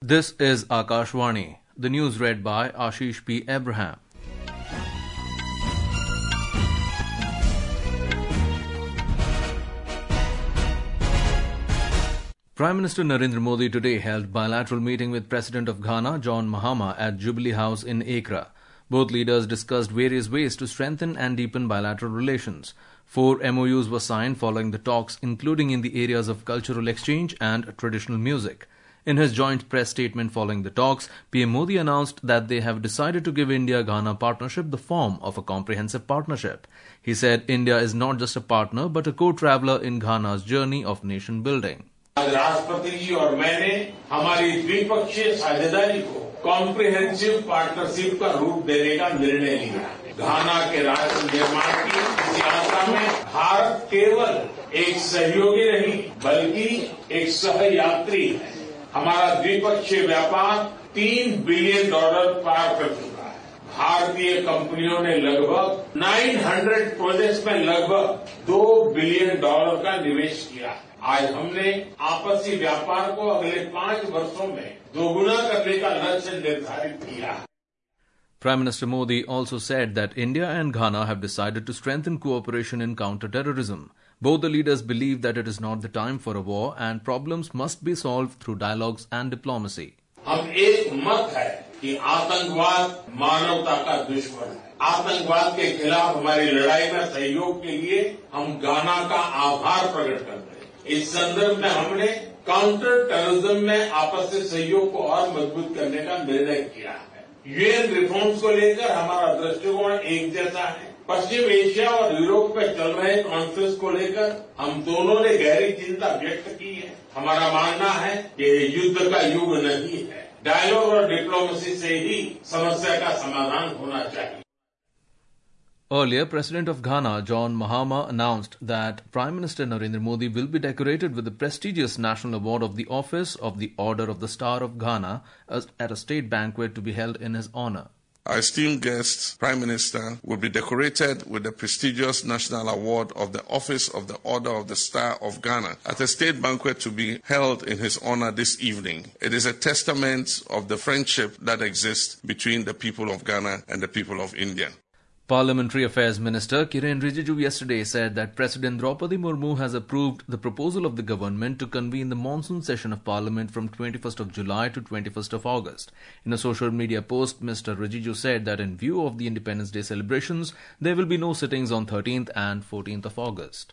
This is Akashvani. The news read by Ashish P. Abraham. Prime Minister Narendra Modi today held bilateral meeting with President of Ghana, John Mahama, at Jubilee House in Accra. Both leaders discussed various ways to strengthen and deepen bilateral relations. 4 MOUs were signed following the talks, including in the areas of cultural exchange and traditional music. In his joint press statement following the talks, PM Modi announced that they have decided to give India-Ghana partnership the form of a comprehensive partnership. He said India is not just a partner but a co-traveler in Ghana's journey of nation building. आज राष्ट्रपति जी और मैंने हमारी द्विपक्षीय साझेदारी को comprehensive partnership का रूप देने का निर्णय लिया। घाना के राष्ट्र निर्माण की इस यात्रा में भारत केवल एक सहयोगी नहीं बल्कि एक सहयात्री है। हमारा द्विपक्षीय व्यापार $3 बिलियन पार कर चुका है। भारतीय कंपनियों ने लगभग 900 प्रोजेक्ट्स में लगभग $2 बिलियन का निवेश किया है। आज हमने आपसी व्यापार को अगले 5 वर्षों में दोगुना करने का लक्ष्य निर्धारित किया है। Prime Minister Modi also said that India and Ghana have decided to strengthen cooperation in counter-terrorism. Both the leaders believe that it is not the time for a war and problems must be solved through dialogues and diplomacy. हम एक मत है कि आतंकवाद मानवता का दुश्मन है। आतंकवाद के खिलाफ हमारी लड़ाई में सहयोग के लिए हम घाना का आभार प्रकट करते हैं। इस संदर्भ में हमने काउंटर टेररिज्म में आपसी सहयोग को और मजबूत करने का निर्णय किया है। यूएन रिफॉर्म्स को लेकर हमारा दृष्टिकोण एक जैसा है। पश्चिम एशिया और यूरोप में चल रहे कॉन्फ्लिक्ट को लेकर हम दोनों ने गहरी चिंता व्यक्त की है। हमारा मानना है कि युद्ध का युग नहीं है। डायलॉग और डिप्लोमेसी से ही समस्या का समाधान होना चाहिए। Earlier, President of Ghana, John Mahama, announced that Prime Minister Narendra Modi will be decorated with the prestigious National Award of the Office of the Order of the Star of Ghana at a state banquet to be held in his honor. Our esteemed guest, Prime Minister, will be decorated with the prestigious National Award of the Office of the Order of the Star of Ghana at a state banquet to be held in his honor this evening. It is a testament of the friendship that exists between the people of Ghana and the people of India. Parliamentary Affairs Minister Kiren Rijiju yesterday said that President Draupadi Murmu has approved the proposal of the government to convene the monsoon session of Parliament from 21st of July to 21st of August. In a social media post, Mr. Rijiju said that in view of the Independence Day celebrations, there will be no sittings on 13th and 14th of August.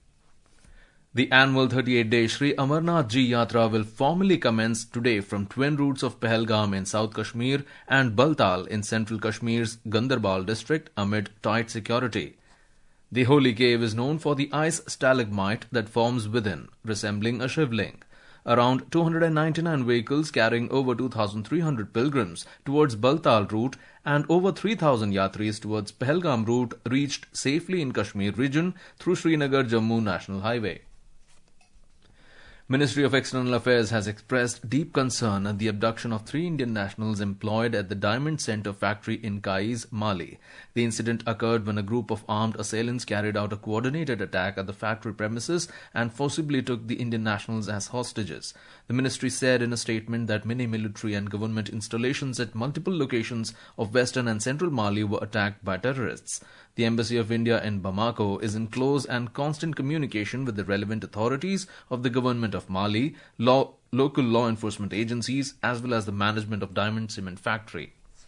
The annual 38-day Sri Amarnath Ji Yatra will formally commence today from twin routes of Pahalgam in South Kashmir and Baltal in Central Kashmir's Gandarbal district amid tight security. The holy cave is known for the ice stalagmite that forms within, resembling a shivling. Around 299 vehicles carrying over 2,300 pilgrims towards Baltal route and over 3,000 yatris towards Pahalgam route reached safely in Kashmir region through Srinagar-Jammu National Highway. Ministry of External Affairs has expressed deep concern at the abduction of 3 Indian nationals employed at the Diamond Center factory in Kaiz, Mali. The incident occurred when a group of armed assailants carried out a coordinated attack at the factory premises and forcibly took the Indian nationals as hostages. The ministry said in a statement that many military and government installations at multiple locations of western and central Mali were attacked by terrorists. The Embassy of India in Bamako is in close and constant communication with the relevant authorities of the government of Mali, local law enforcement agencies, as well as the management of Diamond Cement Factory.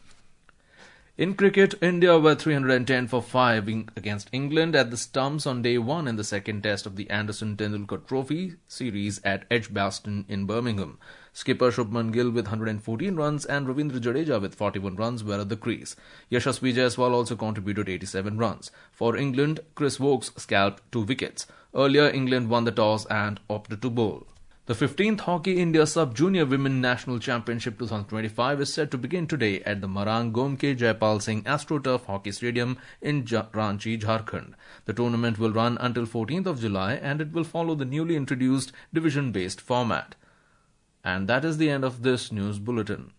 In cricket, India were 310 for 5 against England at the stumps on day 1 in the second test of the Anderson Tendulkar Trophy series at Edgbaston in Birmingham. Skipper Shubman Gill with 114 runs and Ravindra Jadeja with 41 runs were at the crease. Yashasvi Jaiswal also contributed 87 runs. For England, Chris Wokes scalped 2 wickets. Earlier, England won the toss and opted to bowl. The 15th Hockey India Sub-Junior Women National Championship 2025 is set to begin today at the Marang Gomke Jaipal Singh AstroTurf Hockey Stadium in Ranchi, Jharkhand. The tournament will run until 14th of July and it will follow the newly introduced division-based format. And that is the end of this news bulletin.